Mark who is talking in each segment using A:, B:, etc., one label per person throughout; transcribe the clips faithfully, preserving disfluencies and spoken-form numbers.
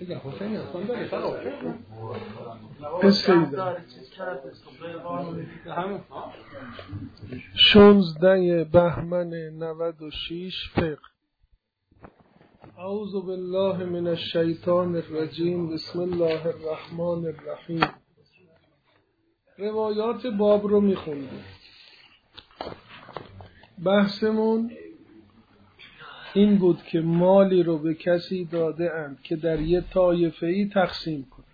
A: شانزده بهمن نود و شش فقه. اعوذ بالله من الشیطان الرجیم. بسم الله الرحمن الرحیم. روایات باب رو میخوندیم. بحثمون این بود که مالی رو به کسی داده اند که در یه طایفه‌ای تقسیم کنه.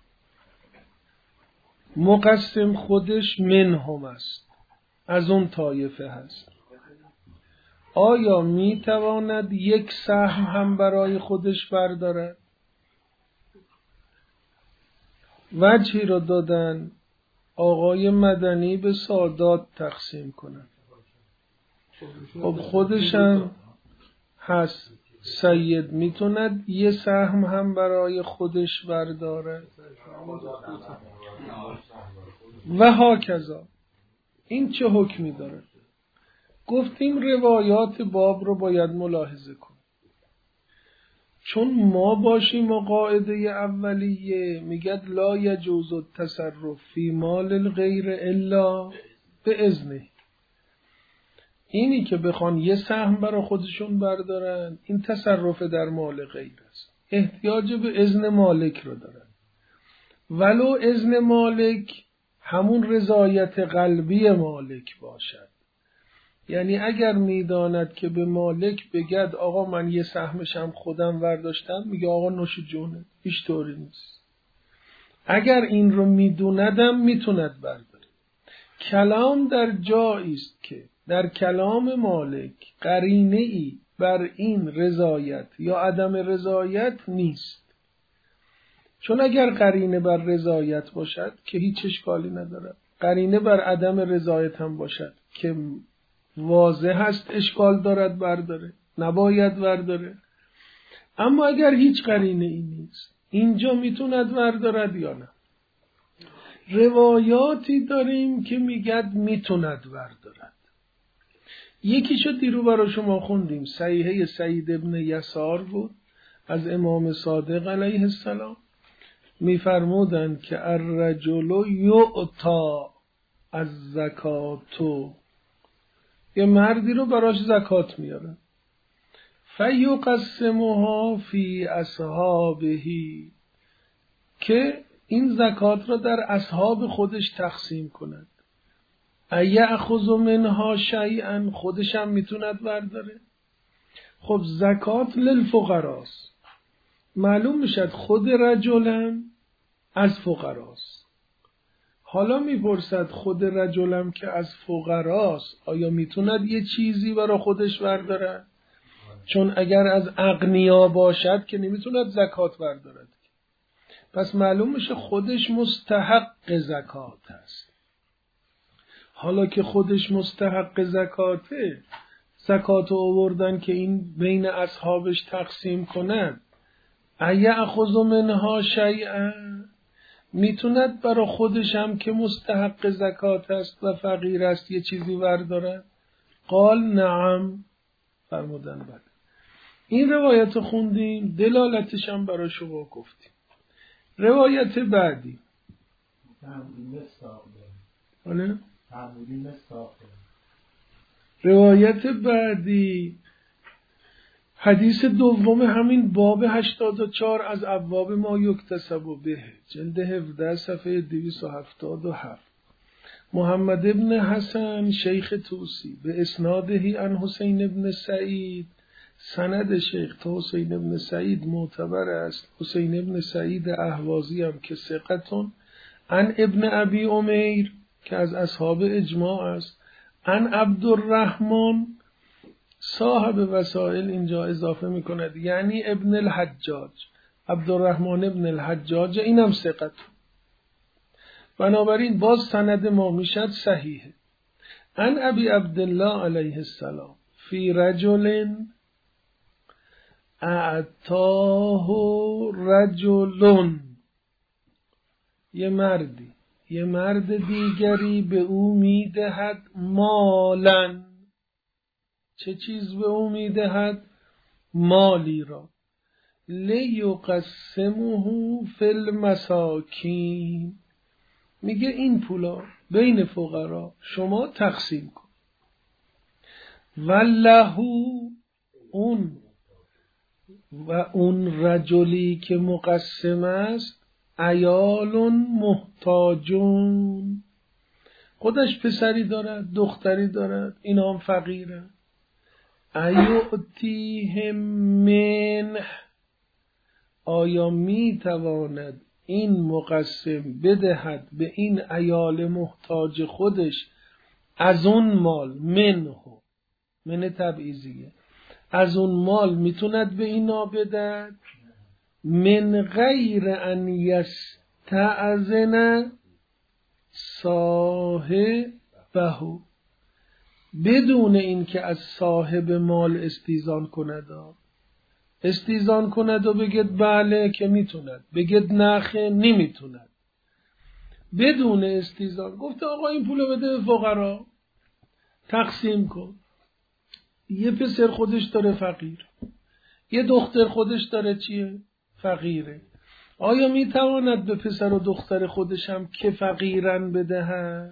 A: مقسم خودش منهم است، از اون طایفه هست. آیا میتواند یک سهم هم برای خودش بردارد؟ وجهی رو دادن آقای مدنی به سادات تقسیم کنن. خب خودشم هست سید، میتوند یه سهم هم برای خودش برداره و هاکذا. این چه حکمی داره؟ گفتیم روایات باب رو باید ملاحظه کنیم، چون ما باشیم و قاعده اولیه میگد لا یجوز التصرف فی مال الغیر الا به اذنه. اینی که بخوان یه سهم برای خودشون بردارن، این تصرف در مال غیر است، احتیاج به اذن مالک رو دارن. ولو اذن مالک همون رضایت قلبی مالک باشد، یعنی اگر میداند که به مالک بگد آقا من یه سهمشم خودم برداشتم، میگه آقا نوش جونه، هیچ طوری نیست. اگر این رو میدوندم میتوند برداره. کلام در جایی است که در کلام مالک قرینه ای بر این رضایت یا عدم رضایت نیست. چون اگر قرینه بر رضایت باشد که هیچ اشکالی نداره، قرینه بر عدم رضایت هم باشد که واضح هست اشکال دارد، برداره، نباید برداره. اما اگر هیچ قرینه ای نیست، اینجا میتوند بردارد یا نه؟ روایاتی داریم که میگد میتوند بردارد. یکیشو دیرو برای شما خوندیم، صحیحه سعید ابن یسار بود از امام صادق علیه السلام. میفرمودند که الرجل یعطا از زکاتو، یه مردی رو براش زکات میارن، فیقسمها فی اصحابه، که این زکات را در اصحاب خودش تقسیم کند. ایأخذ منها شیئا، خودش هم میتوند برداره. خب زکات للفقراست، معلوم میشد خود رجلم از فقراست. حالا میپرسد خود رجلم که از فقراست آیا میتوند یه چیزی برای خودش برداره؟ چون اگر از اغنیا باشد که نمیتوند زکات بردارد. پس معلوم میشه خودش مستحق زکات است. حالا که خودش مستحق زکاته، زکات آوردن که این بین اصحابش تقسیم کند. ایأخذ منها شیئا، میتوند برای خودش هم که مستحق زکات است و فقیر است یه چیزی برداره؟ قال نعم، فرمودن بله. این روایت خوندیم، دلالتش هم برای شما گفتیم. روایت بعدی روایت بعدی حدیث دوم همین باب هشتاد و چهار از ابواب ما یکتسب به، جلد هفده صفحه دویست و هفتاد و هفت. محمد ابن حسن شیخ توسی به اسنادهی عن حسین ابن سعید، سند شیخ تا حسین ابن سعید معتبر است. حسین ابن سعید اهوازی هم که ثقتون، عن ابن ابی امیر که از اصحاب اجماع است، عن عبدالرحمن صاحب وسائل اینجا اضافه میکند، یعنی ابن الحجاج، عبدالرحمن ابن الحجاج، اینم ثقت. بنابراین باز سند ما میشد صحیحه. عن ابی عبدالله علیه السلام فی رجل اعطاه رجلون، یه مردی یه مرد دیگری به او میدهد مالن. چه چیز به او میدهد؟ مالی را. لیقسمه فی المساکین، میگه این پولا بین فقرا شما تقسیم کن. ولهو، اون و اون رجلی که مقسم است، عیال محتاجون، خودش پسری دارد دختری دارد، اینا هم فقیرن. ایؤتیهم منه، آیا می تواند این مقسم بدهد به این عیال محتاج خودش از اون مال، منه من تبعیضیه، از اون مال میتوند به اینا بدهد، من غیر ان یستأذن صاحبه، بدون این که از صاحب مال استیزان کند. استیزان کند و بگید بله که میتوند، بگید نخه نمیتوند، بدون استیزان گفته آقا این پولو بده به فقرا، تقسیم کن. یه پسر خودش داره فقیر، یه دختر خودش داره چیه؟ فقیره. آیا میتواند به پسر و دختر خودش هم که فقیرن بدهد؟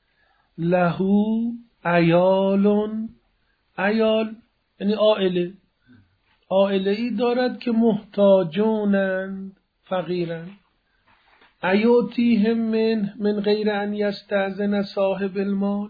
A: لهو عیالون، عیال یعنی عائله، عائله ای دارد که محتاجونند، فقیرند. ایوتیهم من من غیر ان یستأذن صاحب المال،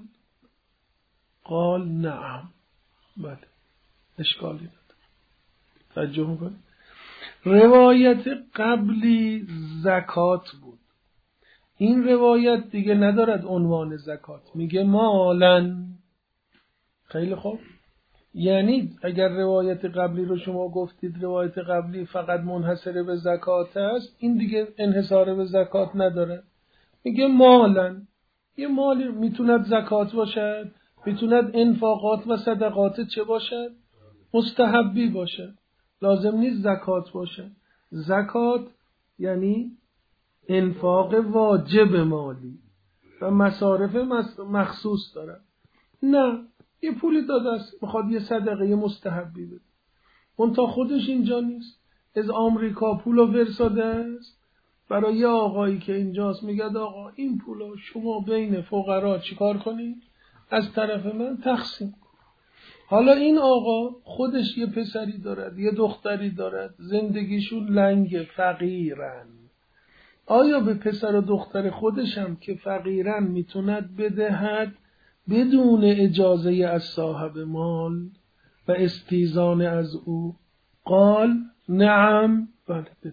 A: قال نعم، بله، اشکالی نداره. توجه میکنید؟ روایت قبلی زکات بود، این روایت دیگه ندارد عنوان زکات، میگه مالن. خیلی خوب، یعنی اگر روایت قبلی رو شما گفتید روایت قبلی فقط منحصر به زکات است، این دیگه انحصار به زکات نداره. میگه مالن، یه مالی میتوند زکات باشد، میتوند انفاقات و صدقات چه باشد؟ مستحبی باشد، لازم نیست زکات باشد. زکات یعنی انفاق واجب مالی و مصارف مخصوص دارد. نه، یه پولی داده است میخواد یه صدقه مستحبی بده، اون تا خودش اینجا نیست، از آمریکا پولو ورساده است برای یه آقایی که اینجاست، میگه آقا این پولو شما بین فقرا چیکار کنید؟ از طرف من تقسیم کن. حالا این آقا خودش یه پسری دارد یه دختری دارد، زندگیشون لنگ، فقیرن. آیا به پسر و دختر خودش هم که فقیرن میتوند بدهد بدون اجازه از صاحب مال و استیزان از او؟ قال نعم، بله بده.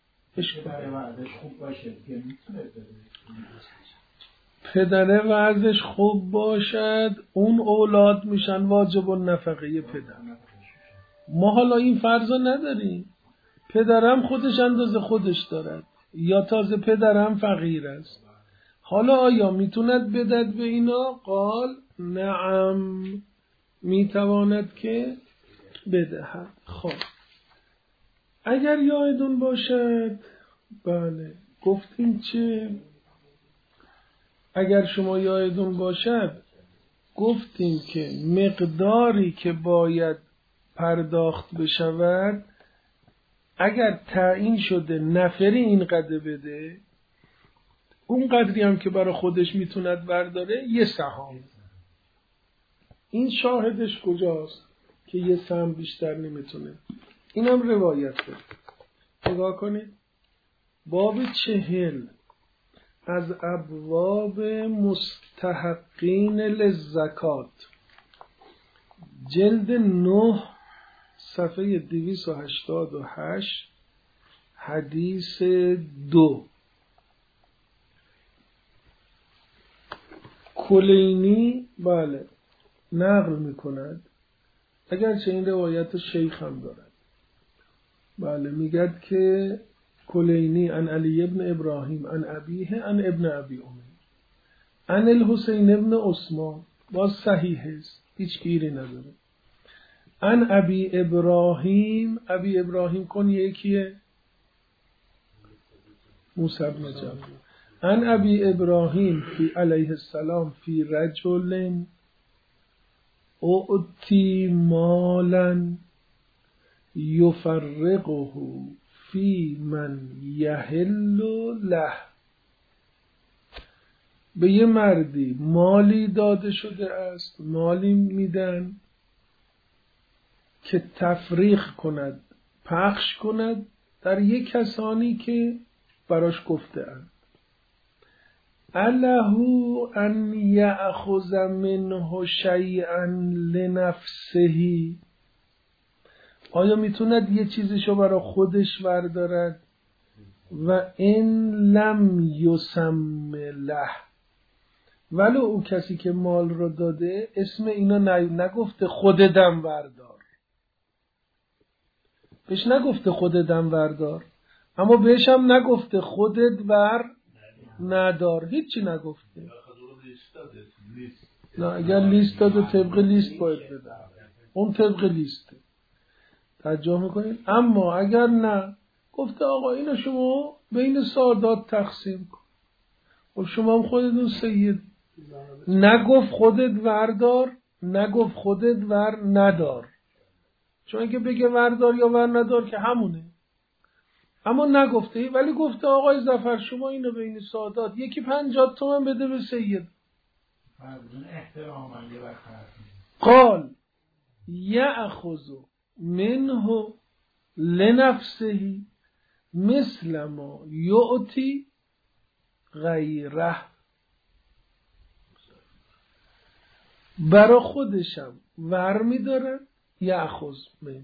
A: پدره وضعش خوب باشد، اون اولاد میشن واجب النفقه پدر. ما حالا این فرضا نداریم، پدرم خودش اندازه خودش دارد یا تازه پدرم فقیر است، حالا آیا میتوند بدد به اینا؟ قال نعم، میتواند که بدهد. خب اگر یادتون باشد، بله گفتیم چه؟ اگر شما یادتون باشد گفتیم که مقداری که باید پرداخت بشود اگر تعیین شده نفری اینقدر بده، اون قدری هم که برای خودش میتوند برداره یه سهام. این شاهدش کجاست که یه سهم بیشتر نمیتونه؟ اینم روایته. نگاه کنید، باب چهل از ابواب مستحقین للزکات، جلد نه، صفحه دویست و هشتاد و هشت، حدیث دو. کلینی بله نقل میکند، اگرچه این روایت شیخ هم دارد. بله میگد که کلینی عن علی ابن ابراهیم عن ابیه عن ابن ابی امیر عن الحسین ابن عثمان، باز صحیح است، هیچ گیری نداره. عن ابی ابراهیم، ابی ابراهیم کن یکیه موسی بن جعفر. عن ابی ابراهیم فی علیه السلام فی رجل اعطی مالا یفرقه فی من یحل له. به یه مردی مالی داده شده است، مالی میدن که تفریق کند، پخش کند در یک کسانی که براش گفته اند. اله ان یأخذ منه شیئا لنفسه، آیا میتوند یه چیزشو برای خودش بردارد؟ و ان لم یسم له، ولو او کسی که مال رو داده اسم اینا نگفته خودتم بردار، بهش نگفته خودتم بردار، اما بهش هم نگفته خودت بر ندار، هیچی نگفته. نه اگر لیست داده طبق لیست باید بده، اون طبق لیسته، توجه میکنید. اما اگر نه گفته آقا اینو شما بین سادات تقسیم کن، و شما هم خودتون سید، نگفت خودت وردار، نگفت خودت ور ندار، چون اگه بگه وردار یا ور ندار که همونه، اما نگفته. ولی گفته آقای ظفر شما اینو بین سادات یکی پنجاه تومن بده به سید. قال یأخذ منه لنفسه مثل ما یعطی غیره، برا خودشم ور میدارن، یأخذ منه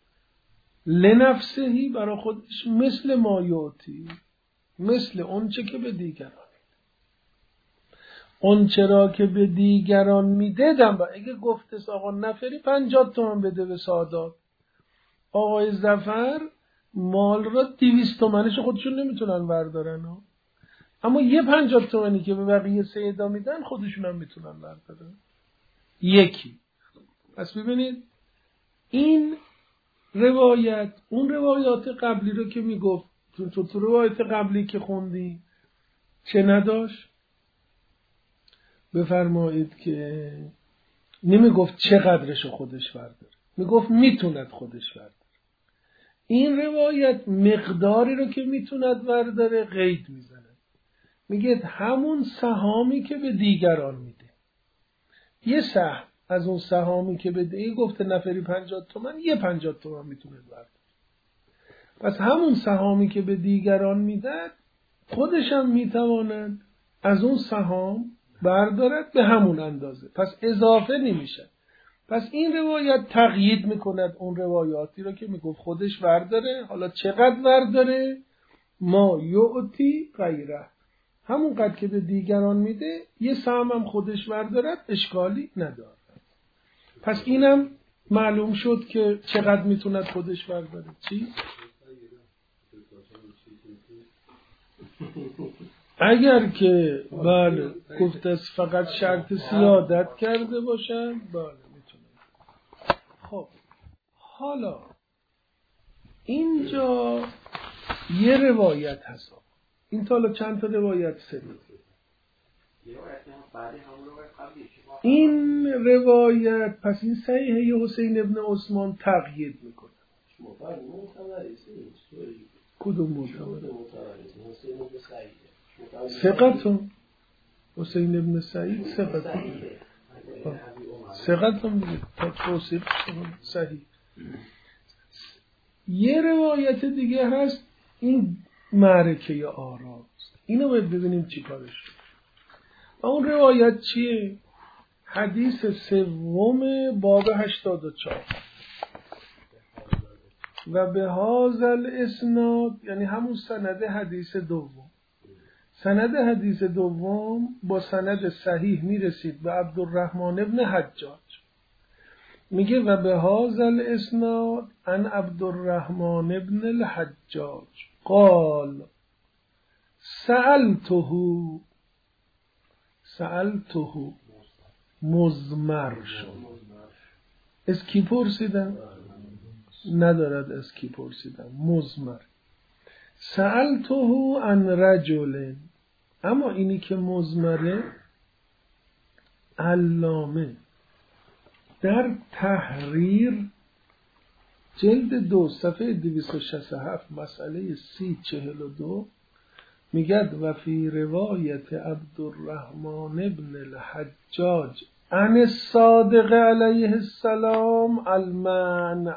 A: لنفسهی برا خودش، مثل ما یعطی، مثل اون چه که به دیگران، اون چرا که به دیگران میدادم. و اگه گفته آقا نفری پنجاه تومن بده به سادات، آقای ظفر مال را دویست تومنش خودشون نمیتونن بردارن ها. اما یه پنجاه تومنی که به بقیه سیدا میدن خودشون هم میتونن بردارن. یکی. پس ببینید این روایت اون روایات قبلی رو که میگفت، تو تو, تو روایت قبلی که خوندی چه نداشت؟ بفرمایید که نمیگفت چقدرشو خودش برداره، میگفت میتوند خودش برداره. این روایت مقداری رو که میتوند برداره قید میزنه، میگه همون سهامی که به دیگران میده، یه سهم از اون سهامی که بده، این گفته نفری پنجاه تومن، یه پنجاه تومن میتونه برداره. پس همون سهامی که به دیگران میدن خودش هم میتواند از اون سهام بردارد به همون اندازه، پس اضافه نمیشه. پس این روایت تقیید میکند اون روایاتی رو که میگفت خودش برداره. حالا چقدر برداره؟ ما یعطی غیره، همون قدر که به دیگران میده یه سهم هم خودش بردارد، اشکالی نداره. پس اینم معلوم شد که چقدر میتوند خودش برداره. چی؟ اگر که بله گفت است فقط شرط سیادت کرده باشن، بله میتونه. خب حالا اینجا یه روایت هست، این تا حالا چند تا روایت سرید. این روایت پس این صحیحه حسین ابن عثمان تقیید میکنه. کدوم معتبره؟ ثقتون حسین ابن سعید ثقتون ثقتون دیگه تا توصیف صحیح. یه روایت دیگه هست این معرکه آراست، اینو باید ببینیم چی کارش شد. و اون روایت چیه؟ حدیث سوم باب هشتاد و چهار و به هازل اسناد، یعنی همون سند حدیث دوم. سند حدیث دوم با سند صحیح میرسید به عبدالرحمن ابن حجاج، میگه و به هازل اسناد ان عبدالرحمن ابن الحجاج قال سألته سألته مزمر شد. از کی پرسیدم؟ ندارد از کی پرسیدم، مزمر. سألته عن رجل، اما اینی که مزمره علامه در تحریر جلد دو صفحه دویست و شصت و هفت مسئله سی چهل و دو میگد و فی روایت عبدالرحمن ابن الحجاج عن الصادق علیه السلام المعنى.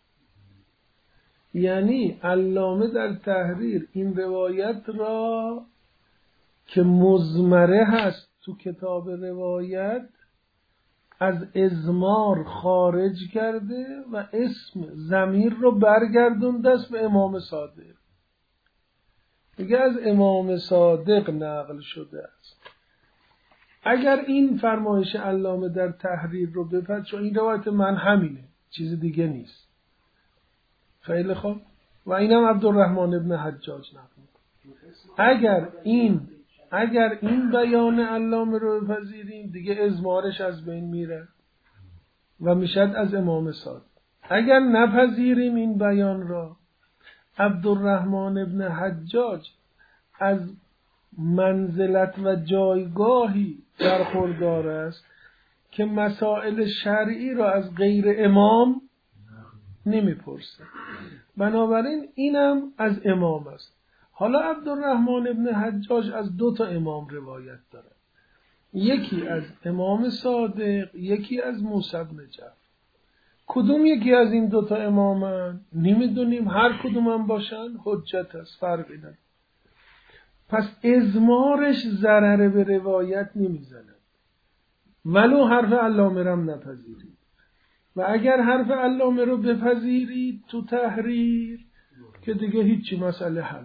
A: یعنی علامه در تحریر این روایت را که مضمره هست تو کتاب روایت از ازمار خارج کرده و اسم ضمیر رو برگردونده است به امام صادق. میگه از امام صادق نقل شده است. اگر این فرمایش علامه در تحریر رو بپذیرید، چون این روایت من همینه، چیز دیگه نیست. خیلی خوب. و اینم عبدالرحمن ابن حجاج نقل میکنه. اگر این اگر این بیان علامه رو بپذیریم دیگه ازمارش از بین میره و میشد از امام صادق. اگر نپذیریم این بیان را، عبدالرحمن ابن حجاج از منزلت و جایگاهی برخوردار است که مسائل شرعی را از غیر امام نمیپرسه. بنابراین اینم از امام است. حالا عبدالرحمن ابن حجاج از دو تا امام روایت داره، یکی از امام صادق، یکی از موسی بن جعفر. کدوم یکی از این دو تا امامن نمیدونیم، هر کدوم هم باشن حجت است، فرقی نداره. پس ازمارش ضرر به روایت نمیزنه ولو حرف علامه رو نپذیرید. و اگر حرف علامه رو بپذیرید تو تحریر که دیگه هیچی، مسئله حل.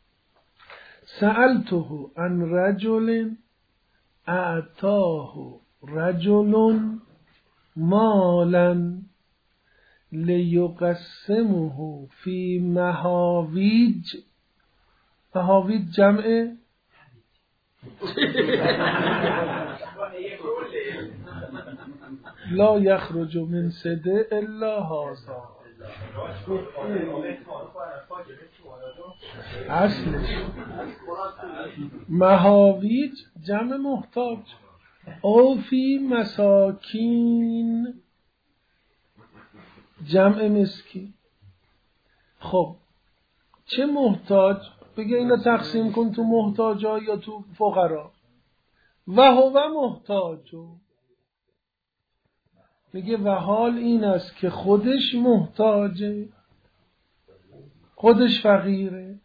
A: سألته عن رجل اعطاه رجل مالا لیقسمه فی مهاویج. مهاویج جمع لا یخرج من صده الا هذا. اصلش مهاویج جمع محتاج. او فی مساکین جمع مسکین. خب چه محتاج؟ بگه اینا تقسیم کن تو محتاجا یا تو فقرا. و هو محتاجو، میگه و حال این است که خودش محتاجه، خودش فقیره.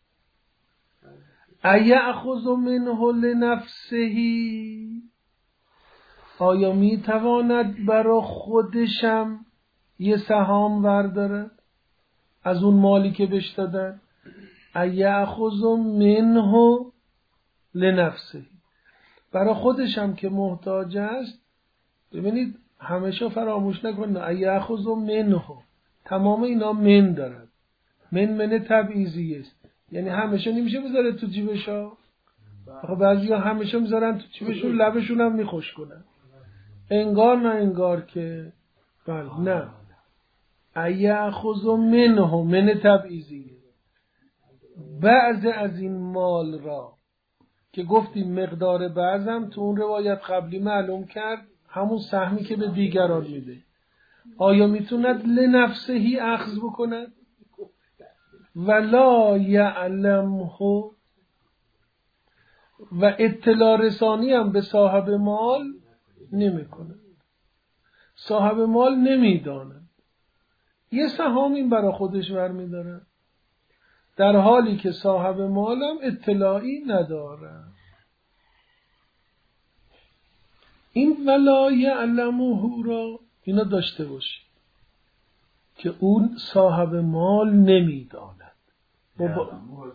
A: ایأخذ منه لنفسهی، آیا میتواند برا خودشم یه سهام ورداره از اون مالی که بهش دادن؟ ایأخذ منه لنفسهی، برا خودشم که محتاج است. ببینید همیشه فراموش نکنید ایأخذ منه، تمام اینا من دارد. من من تبعیضی است، یعنی همیشه نمیشه بذاره تو جیبشا. آخه بعضیا همیشه میذارن تو جیبشون، لبشون هم میخوش کنن، انگار نه انگار که بله نه. ایأخذ منه، من تبعیضی، بعض از این مال را که گفتیم مقدار بعضم تو اون روایت قبلی معلوم کرد همون سهمی که به دیگران میده. آیا میتوند لنفسهی اخذ بکند؟ ولا یعلمه، و اطلاع رسانی هم به صاحب مال نمی کند. صاحب مال نمیداند، یه سهام این برای خودش برمی داره، در حالی که صاحب مالم اطلاعی نداره. این ولا یعلمه را اینا داشته باشی که اون صاحب مال نمیداند. بابا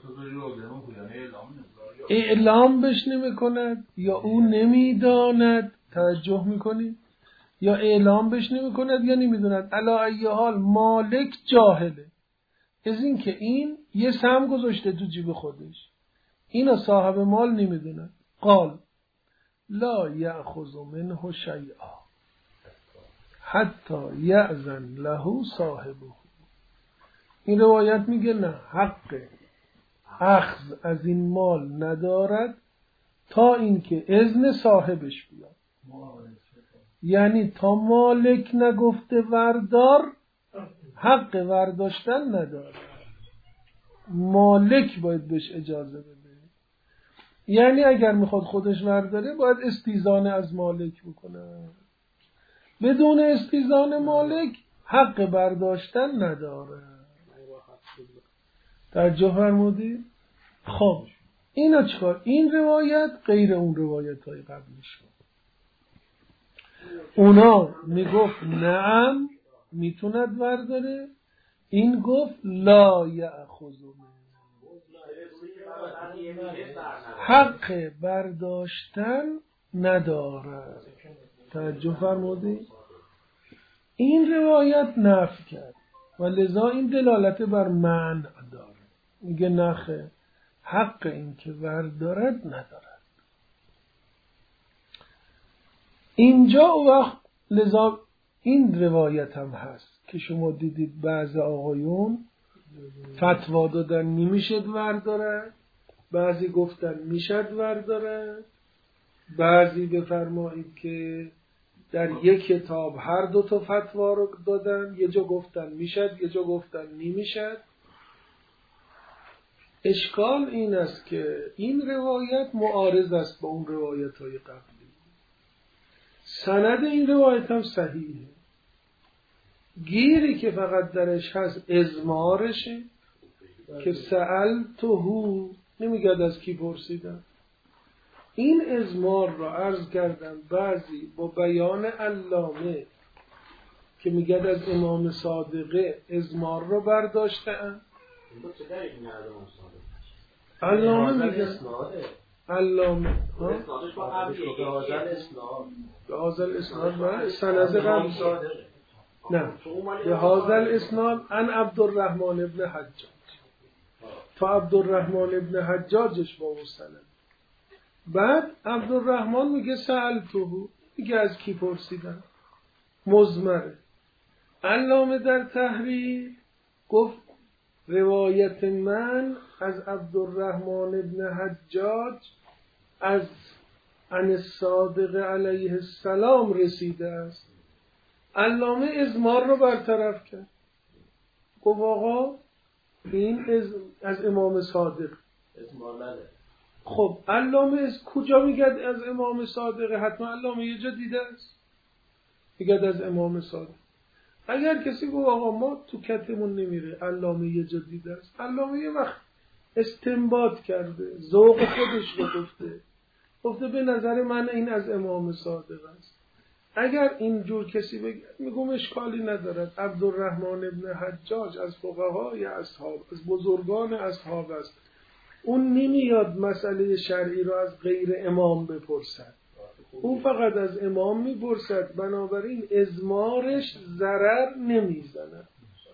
A: اعلام بش نمی کند یا اون نمیداند، توجه میکنی؟ یا اعلام بش نمی کند یا نمیداند. علی ای حال مالک جاهله از این که این یه سهم گذاشته تو جیب خودش، اینا صاحب مال نمیدونن. قال لا یأخذ منه شیئا حتی یأذن له صاحبه. این روایت میگه نه، حق اخذ از این مال ندارد تا اینکه اذن صاحبش بیاد. یعنی تا مالک نگفته وردار حق برداشتن نداره، مالک باید بهش اجازه بده. یعنی اگر میخواد خودش برداره باید استیزان از مالک بکنه، بدون استیزان مالک حق برداشتن نداره. توجه فرمودید؟ خب اینا چیکار؟ این روایت غیر اون روایت های قبلیش. اونا میگفت نعم میتوند برداره، این گفت لا یأخذ حق برداشتن نداره. توجه فرمودید؟ این روایت نفی کرد و لذا این دلالت بر منع داره. میگه نخه، حق این که بردارد ندارد. اینجا وقت لذا این روایت هم هست که شما دیدید بعض آقایون فتوا دادن نمیشد بردارد، بعضی گفتن میشد بردارد، بعضی بفرمایید که در یک کتاب هر دو تا فتوا رو دادن، یه جا گفتن میشد یه جا گفتن نمیشد. اشکال این است که این روایت معارض است با اون روایت های قبلی. سند این روایت هم صحیحه، گیری که فقط درش هست ازمارشه که سألتهو، نمیگد از کی پرسیدم. این ازمار را عرض کردم بعضی با بیان علامه که میگد از امام صادقه ازمار را برداشتن. علامه میگه علامه به هازل اسناد و سند قبل نه به هازل اسناد ان عبدالرحمن ابن حجاج تا عبدالرحمن ابن حجاجش با مستند. بعد عبدالرحمن میگه سألتهو، میگه از کی پرسیدم، مزمره. علامه در تحریر گفت روایت من از عبدالرحمن ابن حجاج از عن الصادق علیه السلام رسیده است. علامه ازمار رو برطرف کرد، گفت آقا این از, از امام صادق ازمار نده. خب علامه از کجا میگد از امام صادق؟ حتما علامه یه جا دیده است میگد از امام صادق. اگر کسی گفت آقا ما تو کتمون نمیره، علامه یه جا دیده است، علامه یه وقت استنباط کرده، ذوق خودش رو گفته، گفته به نظر من این از امام صادق است. اگر اینجور کسی بگه میگم اشکالی ندارد. عبدالرحمن ابن حجاج از فقهای اصحاب، از بزرگان اصحاب است، اون نمیاد مسئله شرعی رو از غیر امام بپرسد، اون فقط از امام میپرسد، بنابراین ازمارش ضرر نمیزند.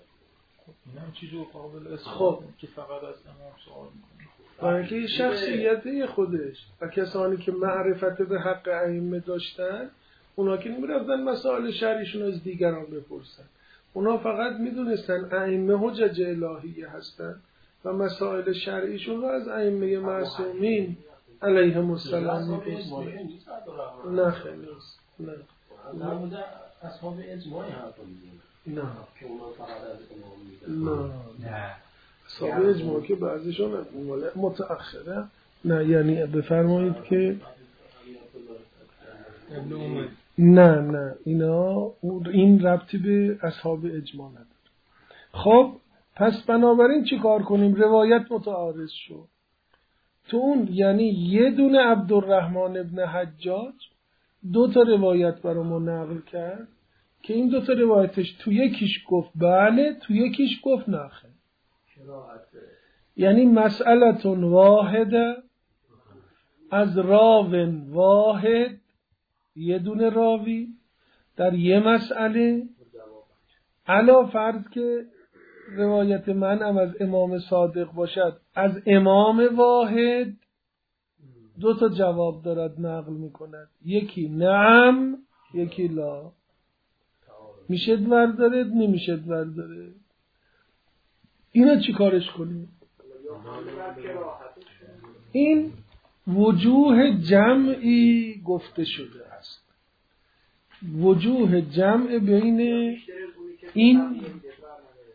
B: این هم چیزی قابل اصحاب که فقط از امام سوال میکنه،
A: برای که شخصیت خودش و کسانی که معرفت به حق ائمه داشتن، اونا که نمیرفتن مسائل شرعیشون از دیگران بپرسن، اونا فقط میدونستن ائمه حجج الهیه هستن و مسائل شرعیشون رو از ائمه معصومین علیهم السلام میپرسن. نه خیلی نیست. نه
C: در مورد اصحاب اجماعی حرف میزنه.
A: نه
C: که اونا فقط از امام میگن.
A: نه اصحاب اجماع که بعضیشون متأخره. نه یعنی بفرمایید که نه نه اینا این ربطی به اصحاب اجماع نداره. خب پس بنابراین چی کار کنیم؟ روایت متعارض شد تو اون، یعنی یه دونه عبدالرحمن ابن حجاج دو تا روایت برامون نقل کرد که این دو تا روایتش تو یکیش گفت بله، تو یکیش گفت نخه. یعنی مسئلتون واحده از راون واحد، یه دونه راوی در یه مسئله، علا فرض که روایت من هم از امام صادق باشد، از امام واحد دو تا جواب دارد نقل میکند، یکی نعم یکی لا، میشد بردارد نمیشد بردارد. اینا چی کارش کنیم؟ این وجوه جمعی گفته شده است، وجوه جمع بین این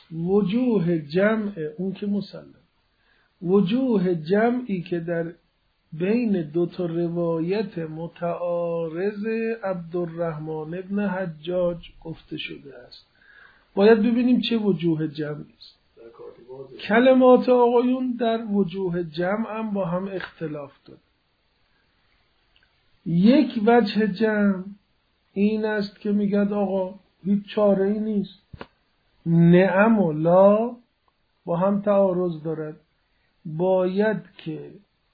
A: وجوه جمع اون که مسلم، وجوه جمعی که در بین دو تا روایت متعارض عبدالرحمن ابن حجاج گفته شده است. باید ببینیم چه وجوه جمعی است. کلمات آقایون در وجوه جمع هم با هم اختلاف داره. یک وجه جمع این است که میگد آقا هیچ چاره ای نیست، نعم و لا با هم تعارض دارد، باید که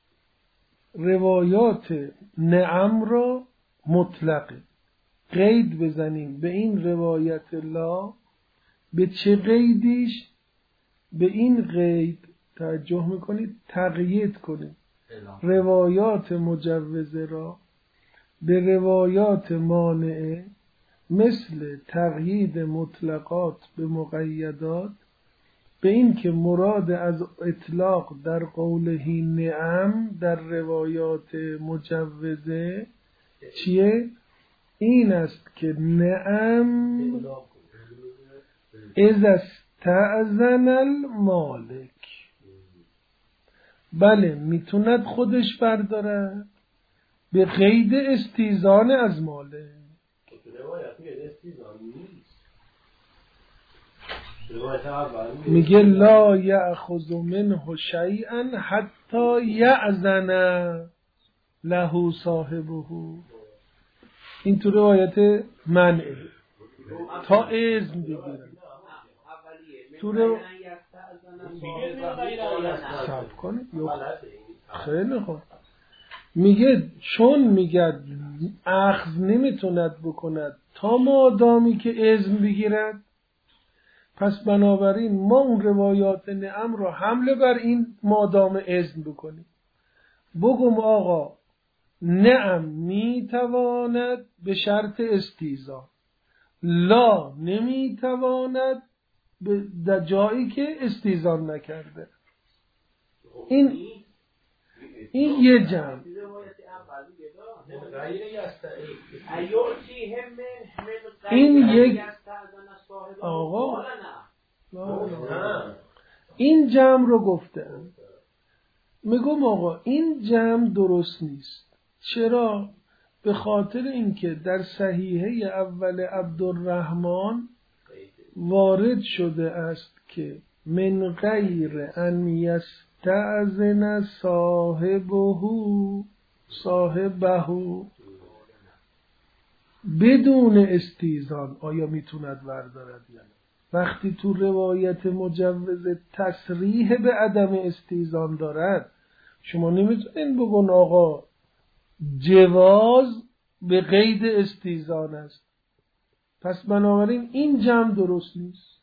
A: روایات نعم را مطلق قید بزنیم به این روایت لا. به چه قیدیش؟ به این قید توجه میکنید تقیید کنید روایات مجوزه را به روایات مانعه، مثل تقیید مطلقات به مقیدات، به این که مراد از اطلاق در قوله نعم در روایات مجوزه چیه؟ این است که نعم اذا استأذن المالک، بله میتوند خودش بردارد به قید استیزان از مالک. میگه لا یأخذ منه شیئا حتی یأذن له صاحبه. این تو روایت منعه تا اذن بگیرن. تو رو صرف کنید خیلی خوب. میگه چون میگه اخذ نمیتوند بکند تا مادامی که اذن بگیرد، پس بنابراین ما اون روایات نعم رو حمله بر این مادام اذن بکنیم. بگم آقا نعم میتواند به شرط استیزان، لا نمیتواند در جایی که استیزان نکرده. این این یه جمع. این یک آقا این جمع رو گفتم. میگم آقا این جمع درست نیست. چرا؟ به خاطر اینکه در صحیحه اول عبدالرحمن وارد شده است که من غیر ان یستأذن صاحبه صاحبه بدون استیزان. آیا میتوند بردارد یا نه؟ وقتی تو روایت مجوز تصریح به عدم استیزان دارد، شما نمیتونین بگن آقا جواز به قید استیزان است. پس بنابراین این جمع درست نیست.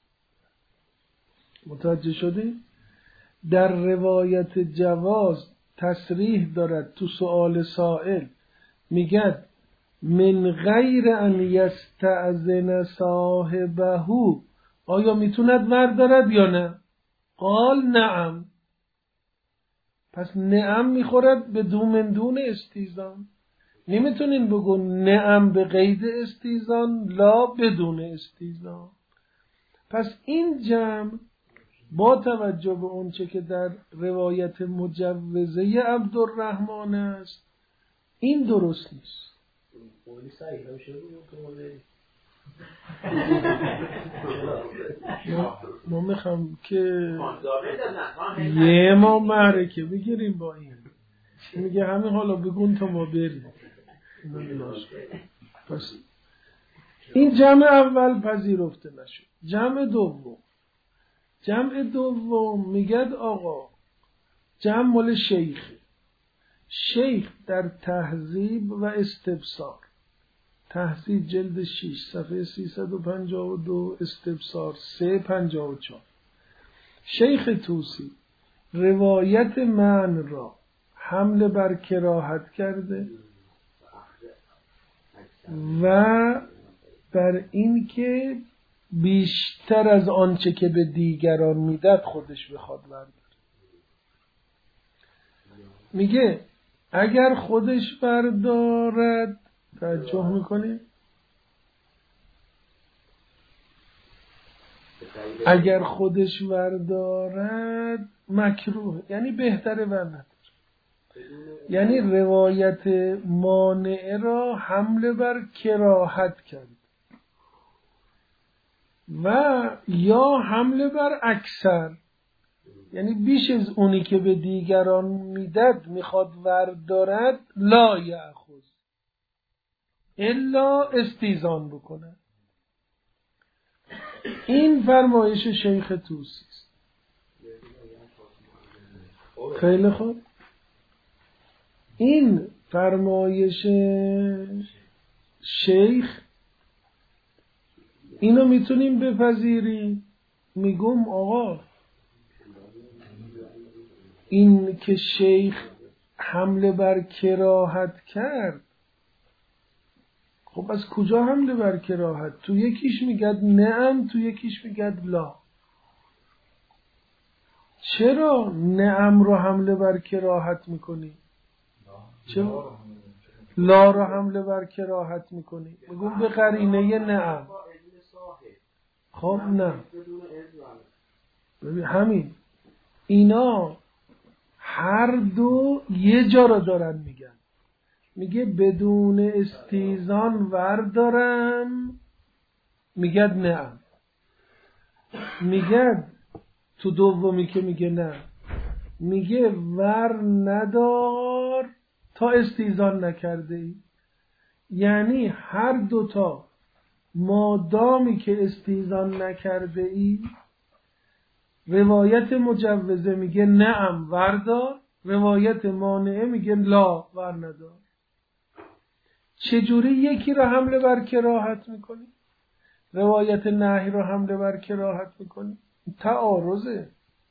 A: متوجه شدی؟ در روایت جواز تصریح دارد تو سؤال سائل، میگد من غیر ان یستأذن صاحبه، آیا میتوند بردارد یا نه؟ قال نعم. پس نعم میخورد به دو من دون استیزان. نمیتونین بگون نعم به قید استیزان لا بدون استیزان. پس این جمع با توجه به اون چه که در روایت مجوزه عبدالرحمن است این درست نیست. ما میخوام که یه ما معرکه بگیریم با این. میگه همین حالا بگون تا ما بریم. پس این جمع اول پذیرفته نشد. جمع دوم جمع دوم میگد آقا جمع مال شیخ. شیخ در تهذیب و استبصار، تهذیب جلد شش صفحه سیصد و پنجاه و دو، استبصار سه پنجاه و چهار، شیخ طوسی روایت من را حمله بر کراهت کرده و بر این که بیشتر از آنچه که به دیگران میداد خودش بخواد برداره. میگه اگر خودش بردارد، توجه میکنی؟ اگر خودش وردارد مکروه، یعنی بهتره ور یعنی روایت مانعه را حمله بر کراهت کرد و یا حمله بر اکثر، یعنی بیش از اونی که به دیگران میدد میخواد وردارد، لا یأخذ الا استیزان بکنه. این فرمایش شیخ طوسی است. خیلی خوب، این فرمایش شیخ اینو میتونیم بپذیریم. میگم آقا این که شیخ حمله بر کراهت کرد، خب از کجا حمله بر کراهت؟ تو یکیش میگد نعم، تو یکیش میگد لا. چرا نعم رو حمله بر کراهت میکنی؟ چرا لا رو حمله بر کراهت میکنی؟ بگم به قرینه نعم. خب نه، همین اینا هر دو یه جا رو دارن میگن. میگه بدون استیزان وردارم، میگه نعم. میگه تو دومی که میگه نه، میگه ور ندار تا استیزان نکرده ای. یعنی هر دوتا مادامی که استیزان نکرده ای، روایت مجوزه میگه نعم وردار، روایت مانعه میگه لا ور ندار. چجوری یکی رو حمله بر کراهت میکنی؟ روایت نهی رو حمله بر کراهت میکنی؟ تعارضه.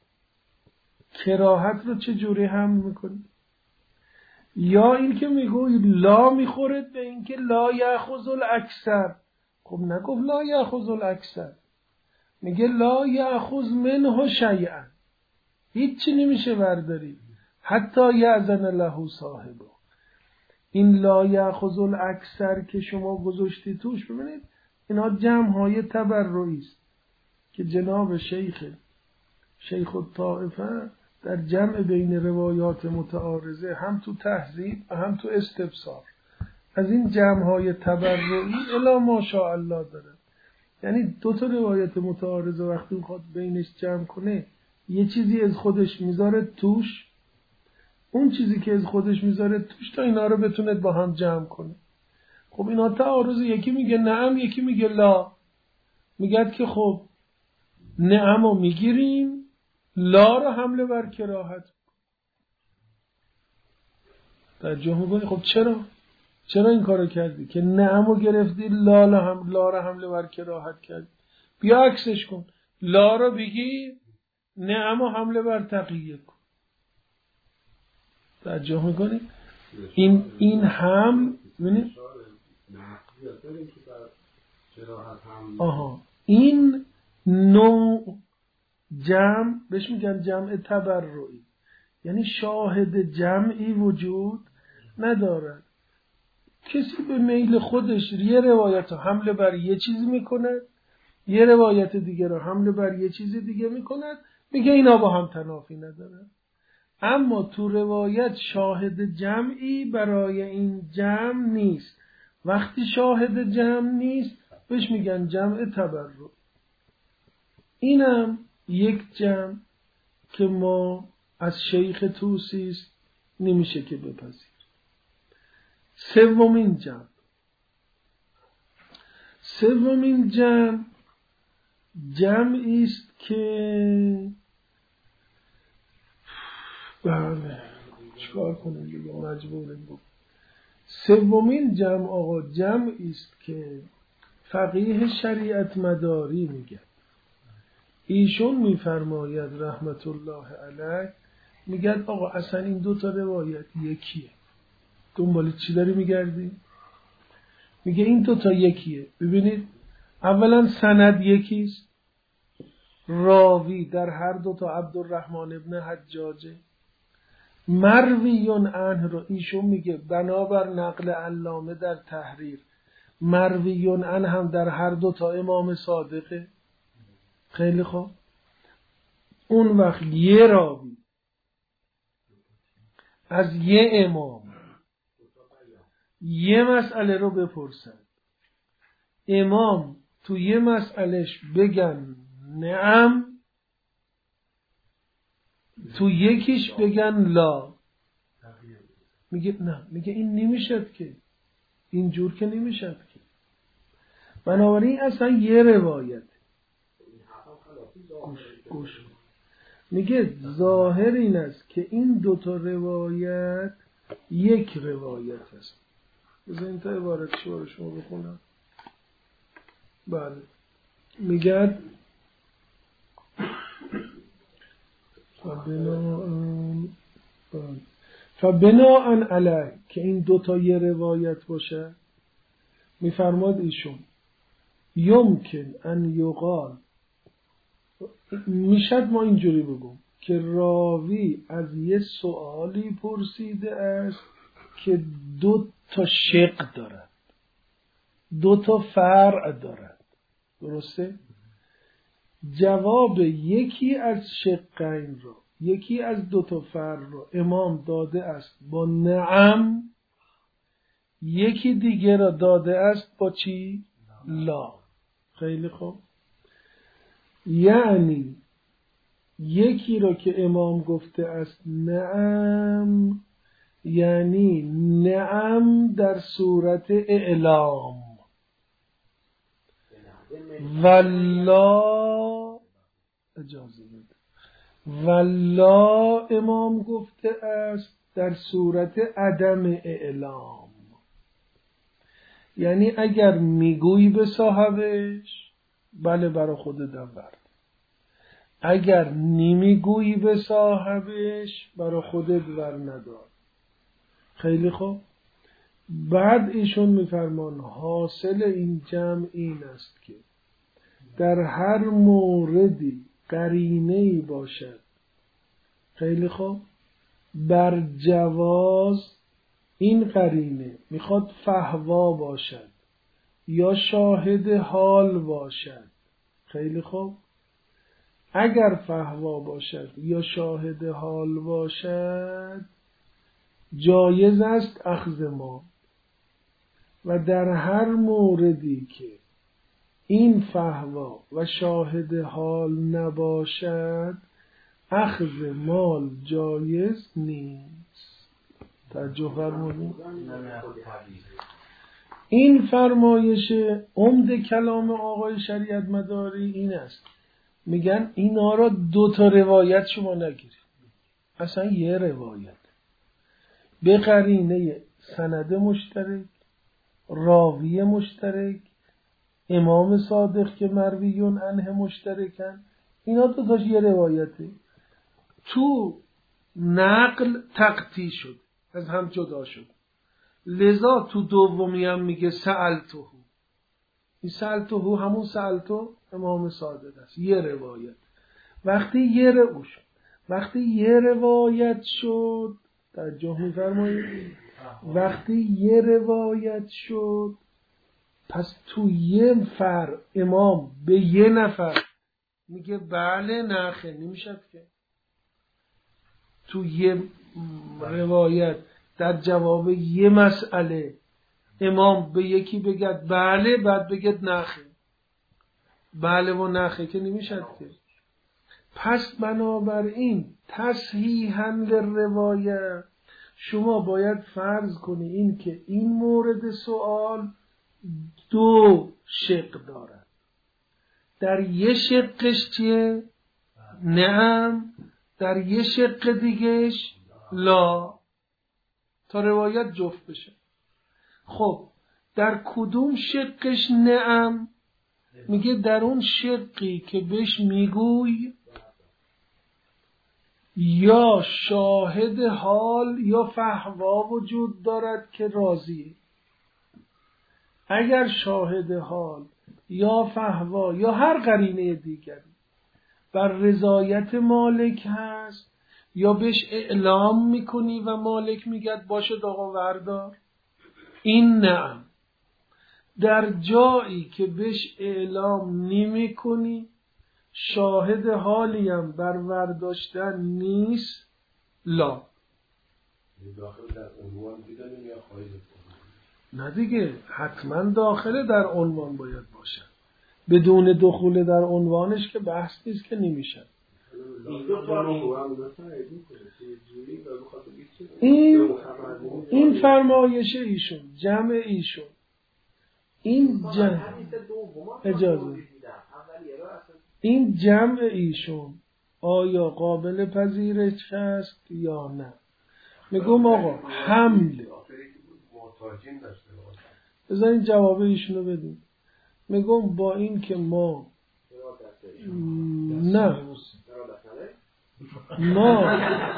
A: کراهت رو چجوری حمل میکنی؟ یا این که میگوی لا میخورد به این که لا یأخذ الاکثر. خب نگفت لا یأخذ الاکثر، میگه لا یأخذ منه شیئا، هیچی نمیشه برداری حتی یأذن له صاحبه. این لا یأخذ الاکثر که شما گذاشتی توش، ببینید اینا جمع‌های تبرعی است که جناب شیخ شیخ الطائفه در جمع بین روایات متعارضه هم تو تهذیب و هم تو استبصار از این جمع‌های تبرعی الا ماشاءالله داره. یعنی دو تا روایت متعارضه وقتی میخواد بینش جمع کنه، یه چیزی از خودش میذاره توش، اون چیزی که از خودش میذاره توش تا اینا رو بتونه با هم جمع کنه. خب اینا تعارض، یکی میگه نعم، یکی میگه لا. میگه که خب نعم رو میگیریم، لا رو حمله بر کراهت. توجه میکنی؟ خب چرا؟ چرا این کارو کردی؟ که نعم رو گرفتی، لا رو هم لا رو حمله بر کراهت کردی. بیا عکسش کن، لا رو بگی، نعم رو حمله بر تقیه کن. توجه میکنی؟ این این هم ببینید، آها، این نوع جمع بهش میگن جمع تبرعی، یعنی شاهد جمعی وجود ندارد. کسی به میل خودش یه روایت رو حمله بر یه چیزی میکنه، یه روایت دیگه رو حمله بر یه چیز دیگه میکند، میگه اینا با هم تنافی ندارن. اما تو روایت شاهد جمعی برای این جمع نیست. وقتی شاهد جمع نیست بهش میگن جمع تبرع. اینم یک جمع که ما از شیخ طوسی است نمیشه که بپذیر. سومین جمع سومین جمع جمعی است که بله چکار کنیم دیگه، مجبوریم بود. سومین جمع آقا جمعی است که فقیه شریعت مداری میگه. ایشون میفرماید رحمت الله علیه، میگن آقا اصلا این دو تا روایت یکیه. دنبال چی داری میگردی؟ میگه این دو تا یکیه. ببینید اولا سند یکیست، راوی در هر دو تا عبدالرحمن ابن حجاجه، مرویون عنه رو ایشون میگه بنابر نقل علامه در تحریر، مرویون عنه هم در هر دو تا امام صادقه. خیلی خوب. اون وقت یه راوی از یه امام یه مسئله رو بپرسن، امام تو یه مسئلهش بگن نعم، تو یکیش بگن لا. میگه نه، میگه این نمیشد که، اینجور که نمیشد که. بنابراین اصلا یه روایت گوش گوش میگه ظاهر این است که این دوتا روایت یک روایت است. بذار این تا عبارت شو رو شما بخونم. بله میگه فبناء علیه که این دوتا یه روایت باشه، میفرماد ایشون یمکن ان یقال، میشد ما اینجوری بگم که راوی از یه سوالی پرسیده است که دو تا شق دارد، دو تا فرع دارد، درسته؟ جواب یکی از شقین رو، یکی از دو تا فرع رو امام داده است با نعم، یکی دیگه را داده است با چی؟ لا. خیلی خوب. یعنی یکی رو که امام گفته است نعم، یعنی نعم در صورت اعلام، والله اجازه بده، والله امام گفته است در صورت عدم اعلام. یعنی اگر میگویی به صاحبش بله برای خودت ورد، اگر نمیگویی به صاحبش برای خودت ور ندار. خیلی خوب. بعد ایشون میفرمان حاصل این جمع این است که در هر موردی قرینه‌ای باشد، خیلی خوب، بر جواز این قرینه میخواد فحوا باشد یا شاهد حال باشد. خیلی خوب. اگر فحوا باشد یا شاهد حال باشد جایز است اخذ ما، و در هر موردی که این فحوا و شاهد حال نباشد اخذ مال جایز نیست. توجه فرمودید؟ این فرمایش عمده کلام آقای شریعت مداری این است، میگن اینا را دو تا روایت شما نگیرید، اصلا یه روایت به قرینه سند مشترک، راوی مشترک، امام صادق که مرویون عنه مشترکن، اینا دو تاش یه روایته. تو نقل تقطیع شد، از هم جدا شد، لذا تو دومی هم میگه سألتهو. این سألتهو همون سألتو امام صادق است، یه روایت. وقتی یه رو شد وقتی یه روایت شد توجه می‌فرمایید، وقتی یه روایت شد پس تو یه فر امام به یه نفر میگه بله نخه، نمیشد که تو یه روایت در جواب یه مسئله امام به یکی بگد بله بعد بگد نخه، بله و نخه که نمیشد که. پس بنابراین تصحیحاً للروایه شما باید فرض کنی این که این مورد سوال دو شق دارد، در یه شقش چیه؟ نعم، در یه شق دیگهش لا، تا روایت جفت بشه. خب در کدوم شقش نعم؟ میگه در اون شقی که بهش میگوی یا شاهد حال یا فحوا وجود دارد که راضیه. اگر شاهد حال یا فحوا یا هر قرینه دیگری بر رضایت مالک هست یا بهش اعلام میکنی و مالک میگد باشه آقا وردار، این نعم. در جایی که بهش اعلام نمی کنی شاهد حالیم بر ورداشتن نیست لا.
D: داخل در عنوان دیدن یا خارج؟
A: نه دیگه، حتما داخل در عنوان باید باشن. بدون دخول در عنوانش که بحث نیست که نمیشن. این این فرمایش ایشون، جمع ایشون، این جمع اجازه این جمع ایشون آیا قابل پذیرش هست یا نه؟ میگم آقا حمل، بذارین جواب ایشونو بدیم. میگم با این که ما نه ما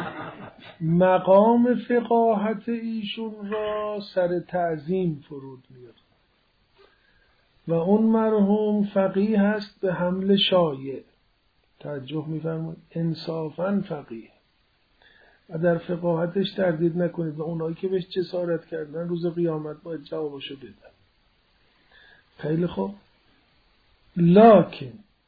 A: مقام فقاهت ایشون را سر تعظیم فرود میاریم و اون مرحوم فقیه هست به حمل شایع. توجه میفرمایید، انصافاً فقیه و در فقاهتش تردید نکنید و اونایی که بهش جسارت کردن روز قیامت باید جوابشو بدن. خیلی خوب، لکن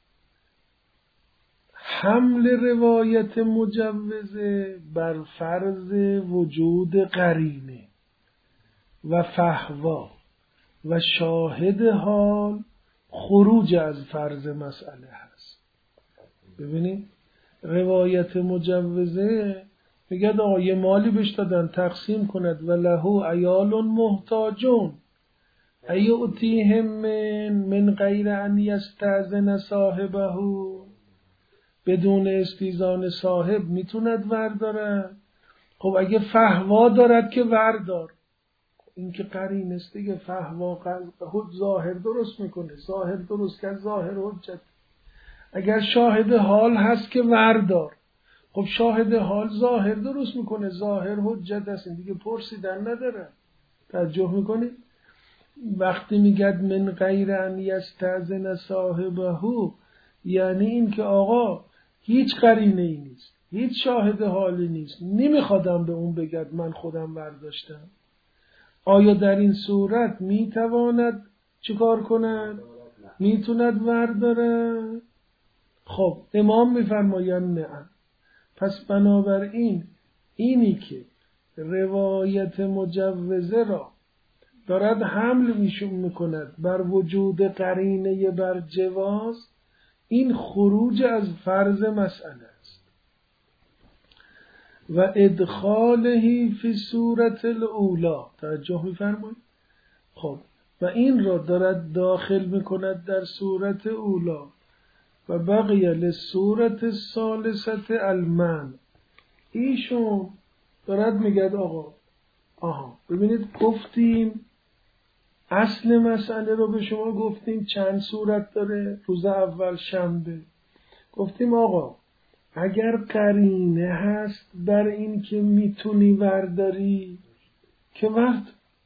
A: حمل روایت مجوزه بر فرض وجود قرینه و فحوا و شاهد حال خروج از فرض مسئله هست. ببینید روایت مجوزه میگه آقا یه مالی بهش دادن تقسیم کند و لهو عیال محتاجون ایؤتیهم من من غیر ان یستأذن صاحبه، بدون استیزان صاحب میتوند ورداره. خب اگه فحوا دارد که وردار، این که قرین است دیگه. فحوا حج ظاهر درست میکنه، ظاهر درست کرد ظاهر حجت. اگر شاهد حال هست که وردار، خب شاهد حال ظاهر درست میکنه، ظاهر حجت است، دیگه پرسیدن نداره. توجه میکنید؟ وقتی میگد من غیر ان یستأذن صاحبه، یعنی این که آقا هیچ قرینه ای نیست، هیچ شاهد حالی نیست، نمیخوادم به اون بگد من خودم برداشتم. آیا در این صورت میتواند چیکار کند؟ میتوند ورداره؟ خب امام میفرمایند نه. پس بنابراین اینی که روایت مجوزه را دارد حمل میشون میکند بر وجود قرینه بر جواز، این خروج از فرض مسئله است و ادخالهی فی صورت الاولا. توجه میفرمایید؟ خب و این را دارد داخل میکند در صورت اولا و بقیه لصورت ثالثه المنع. ایشون دارد میگد آقا آها ببینید گفتیم اصل مسئله رو به شما گفتیم چند صورت داره. روز اول شنبه گفتیم آقا اگر قرینه هست بر این که میتونی ورداری که ورد،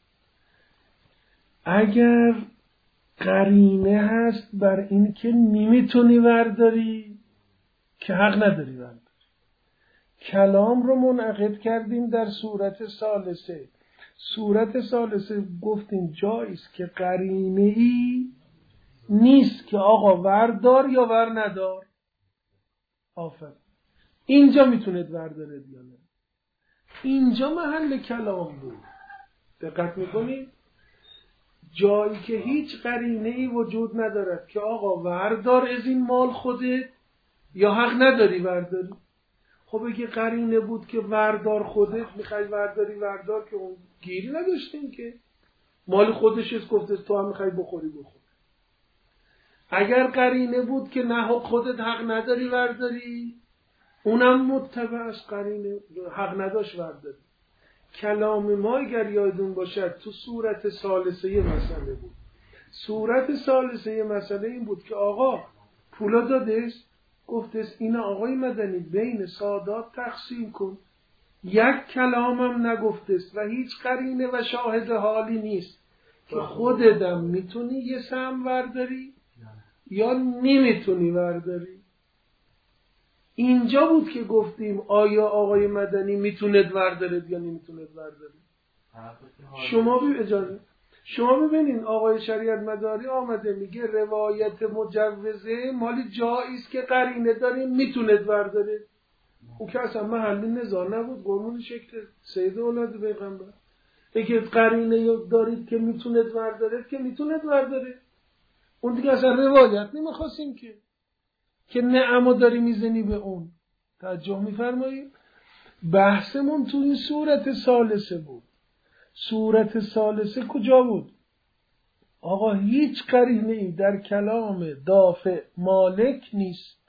A: اگر قرینه هست بر این که نمیتونی ورداری که حق نداری ورداری. کلام رو منعقد کردیم در صورت ثالثه. صورت ثالثه گفتیم جاییست که قرینه ای نیست که آقا وردار یا ور ندار. آفر اینجا میتونید وردارید یا نه. اینجا محل کلام بود. دقت میکنید؟ جایی که هیچ قرینه ای وجود ندارد که آقا وردار از این مال خودت یا حق نداری ورداری. خب اگه قرینه بود که وردار خودت میخوای ورداری وردار، که اون گیری نداشتیم که مال خودش است، گفته تو هم میخوای بخوری بخور. اگر قرینه بود که نه خودت حق نداری ورداری، اونم متبع از قرینه حق نداشت ورداری. کلام ما اگر یادون باشد تو صورت ثالثه مسئله بود. صورت ثالثه مسئله این بود که آقا پولا دادش، گفتش اینا آقای مدنی بین سادات تقسیم کن. یک کلامم نگفتست و هیچ قرینه و شاهد حالی نیست که خودتم میتونی یه سهم ورداری یا نمیتونی ورداری. اینجا بود که گفتیم آیا آقای مدنی میتوند وردارید یا نمیتوند وردارید. شما بی اجازه شما ببینین آقای شریعت مداری آمده میگه روایت مجوزه مالی جایی است که قرینه داریم میتونید بردارید. او که اصلا محل نزاع نبود، قربون شکل سید اولاد پیغمبر. اگه قرینه دارید که میتونید بردارید که میتونید بردارید. اون دیگه اصلا روایت نمیخواستیم که که نعمو داری میزنی به اون. توجه میفرمایید؟ بحثمون تو این صورت ثالثه بود. صورت ثالثه کجا بود؟ آقا هیچ قرینه ای در کلام دافع مالک نیست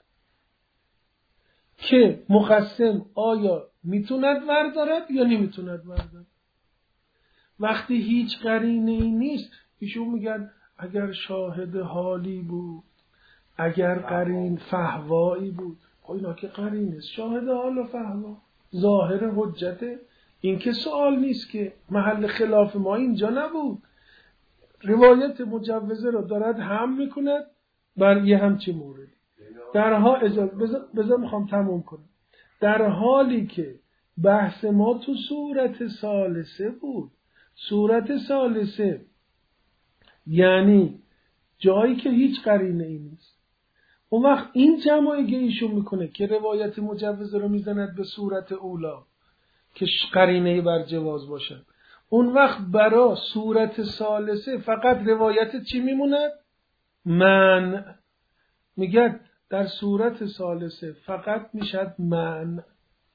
A: که مقسم آیا میتوند بردارد یا نمیتوند بردارد. وقتی هیچ قرینه ای نیست ایشون میگن اگر شاهد حالی بود، اگر قرین فهوایی بود. خب اینا که قرین نیست، شاهد حال و فهوا ظاهر حجته. این که سوال نیست، که محل خلاف ما اینجا نبود. روایت مجوزه رو دارد هم میکند بر یه همچی موردی. در ها اجازه بذار میخوام تموم کنم. در حالی که بحث ما تو صورت ثالثه بود. صورت ثالثه یعنی جایی که هیچ قرینه ای نیست. اون وقت این جمعی که ایشون میکنه که روایت مجوزه رو میزند به صورت اولا که قرینه بر جواز باشد، اون وقت برای صورت ثالثه فقط روایت چی میموند؟ من میگه در صورت ثالثه فقط میشد من.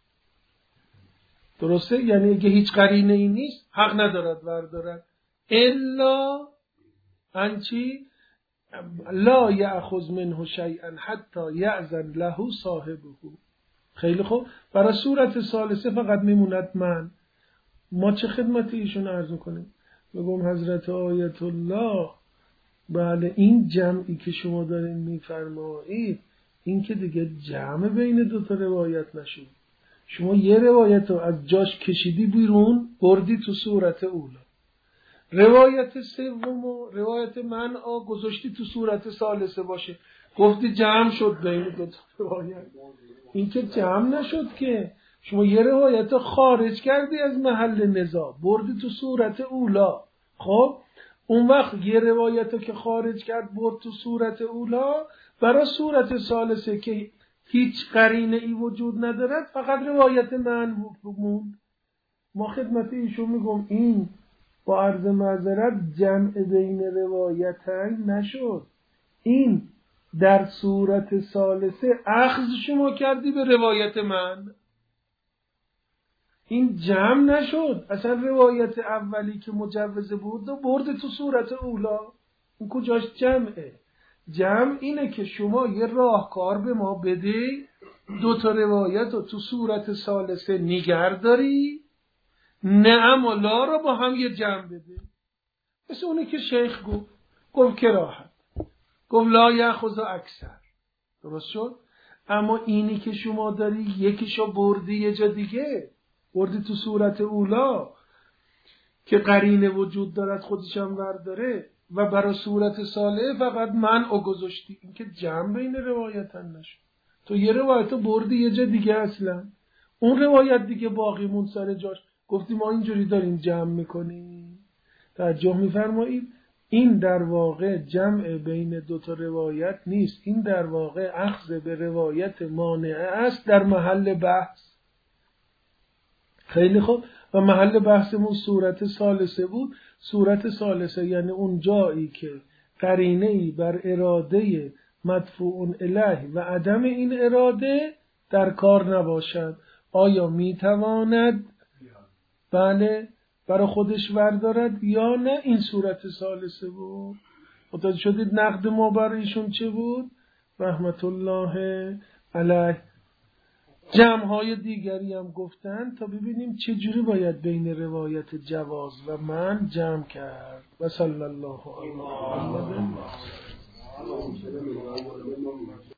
A: درسته؟ یعنی اگه هیچ قرینه ای نیست حق ندارد بردارد الا انچی لا یأخذ منه شیئا حتی یأذن له صاحبه. خیلی خوب، برای صورت ثالثه فقط میموند من. ما چه خدمتی ایشون عرض کنیم؟ بگم حضرت آیت الله بله این جمعی که شما دارین میفرمایید این که دیگه جمع بین دو تا روایت نشد. شما یه روایت رو از جاش کشیدی بیرون بردی تو صورت اولا، روایت سوم و روایت منع گذاشتی تو صورت ثالثه باشه، گفتی جمع شد بین دو تا روایت. این که جمع نشد که، شما یه روایت خارج کردی از محل نزاع بردی تو صورت اولا. خب اون وقت یه روایت که خارج کرد برد تو صورت اولا، برای صورت ثالثه که هیچ قرینه ای وجود ندارد فقط روایت من موند. ما خدمت ایشون میگم این با عرض معذرت جمع بین روایتین نشد. این در صورت ثالثه اخذ شما کردی به روایت من، این جمع نشد. اصلا روایت اولی که مجوزه بود و برد تو صورت اولا، این کجاش جمعه؟ جمع اینه که شما یه راهکار به ما بده، دو تا روایت رو تو صورت ثالثه نگه داری، نعم و لا رو با هم یه جمع بده. مثل اونی که شیخ گفت گفت کراهت، گفت لا یأخذ اکثر. درست شد؟ اما اینی که شما داری یکیشو بردی یه جا دیگه، بردی تو صورت اولا که قرینه وجود دارد خودشم برداره و برای صورت صالح فقط من او گذاشتی. این که جمع بین روایتن نشد. تو یه روایت بردی یه جا دیگه، اصلا اون روایت دیگه باقی مون سر جاش، گفتی ما اینجوری داریم جمع میکنیم. توجه میفرمایید؟ این در واقع جمع بین دو تا روایت نیست، این در واقع اخذ به روایت مانعه است در محل بحث. خیلی خوب، و محل بحثمون صورت ثالثه بود. صورت ثالثه یعنی اون جایی که قرینه‌ای بر اراده مدفوع الیه و عدم این اراده در کار نباشد. آیا میتواند بله برای خودش بردارد یا نه؟ این صورت ثالثه بود. متوجه شدید نقد ما برای ایشون چه بود؟ رحمت الله علیه. جمع‌های دیگری هم گفتن تا ببینیم چه جوری باید بین روایت جواز و من جمع کرد. و صلی الله علیه و سلم.